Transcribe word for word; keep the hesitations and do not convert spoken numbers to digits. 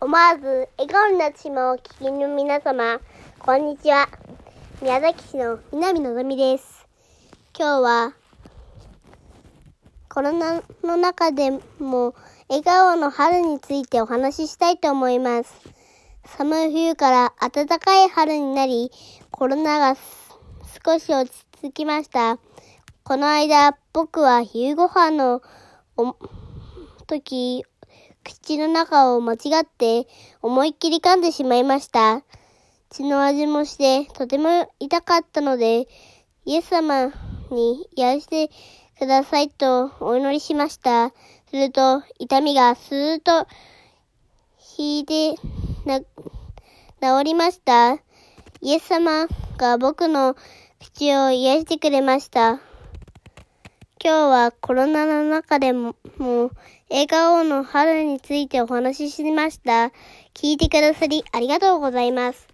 思わず笑顔になってしまう聞きの皆様、こんにちは。宮崎市の南のぞみです。今日はコロナの中でも笑顔の春についてお話ししたいと思います。寒い冬から暖かい春になり、コロナが少し落ち着きました。この間、僕は夕ご飯のお時、口の中を間違って思いっきり噛んでしまいました。血の味もしてとても痛かったので、イエス様に癒してくださいとお祈りしました。すると痛みがスーッと引いてな治りました。イエス様が僕の口を癒してくれました。今日はコロナの中でも、もう笑顔の春についてお話ししました。聞いてくださりありがとうございます。